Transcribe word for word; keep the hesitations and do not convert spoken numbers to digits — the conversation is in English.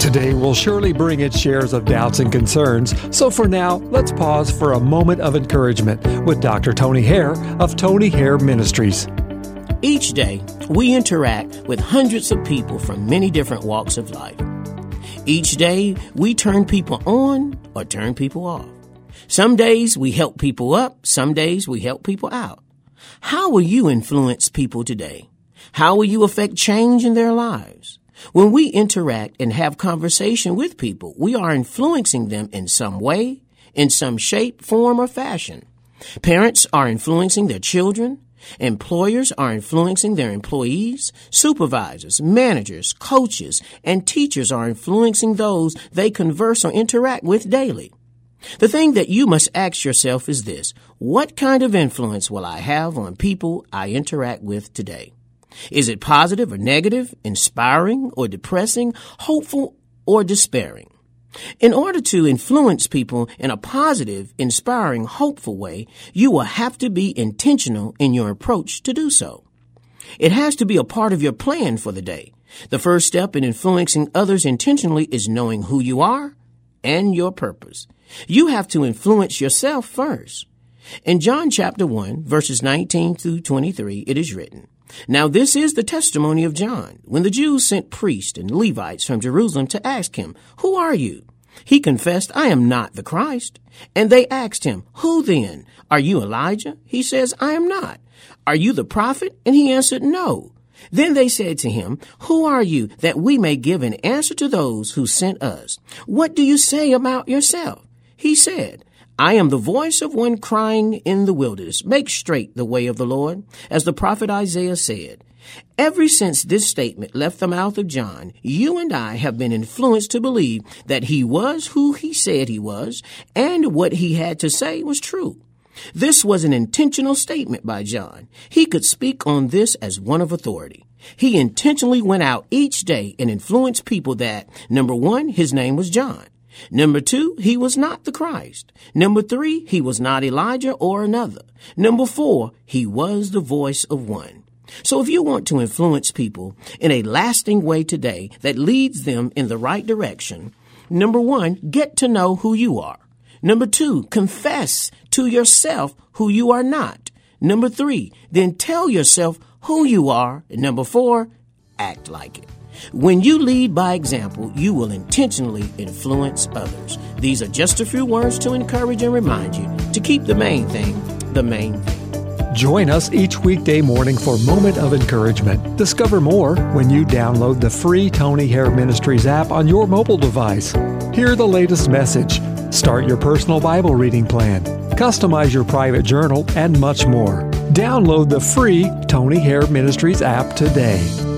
Today will surely bring its shares of doubts and concerns, so for now, let's pause for a moment of encouragement with Doctor Tony Hare of Tony Hare Ministries. Each day, we interact with hundreds of people from many different walks of life. Each day, we turn people on or turn people off. Some days we help people up, some days we help people out. How will you influence people today? How will you affect change in their lives? When we interact and have conversation with people, we are influencing them in some way, in some shape, form, or fashion. Parents are influencing their children. Employers are influencing their employees. Supervisors, managers, coaches, and teachers are influencing those they converse or interact with daily. The thing that you must ask yourself is this: what kind of influence will I have on people I interact with today? Is it positive or negative, inspiring or depressing, hopeful or despairing? In order to influence people in a positive, inspiring, hopeful way, you will have to be intentional in your approach to do so. It has to be a part of your plan for the day. The first step in influencing others intentionally is knowing who you are and your purpose. You have to influence yourself first. In John chapter one, verses nineteen through twenty-three, it is written, "Now this is the testimony of John, when the Jews sent priests and Levites from Jerusalem to ask him, 'Who are you?' He confessed, 'I am not the Christ.' And they asked him, 'Who then? Are you Elijah?' He says, 'I am not.' 'Are you the prophet?' And he answered, 'No.' Then they said to him, 'Who are you, that we may give an answer to those who sent us? What do you say about yourself?' He said, 'I am the voice of one crying in the wilderness, make straight the way of the Lord,' as the prophet Isaiah said." Ever since this statement left the mouth of John, you and I have been influenced to believe that he was who he said he was, and what he had to say was true. This was an intentional statement by John. He could speak on this as one of authority. He intentionally went out each day and influenced people that, number one, his name was John. Number two, he was not the Christ. Number three, he was not Elijah or another. Number four, he was the voice of one. So if you want to influence people in a lasting way today that leads them in the right direction, number one, get to know who you are. Number two, confess to yourself who you are not. Number three, then tell yourself who you are. And number four, act like it. When you lead by example, you will intentionally influence others. These are just a few words to encourage and remind you to keep the main thing the main thing. Join us each weekday morning for Moment of Encouragement. Discover more when you download the free Tony Hare Ministries app on your mobile device. Hear the latest message, start your personal Bible reading plan, customize your private journal, and much more. Download the free Tony Hare Ministries app today.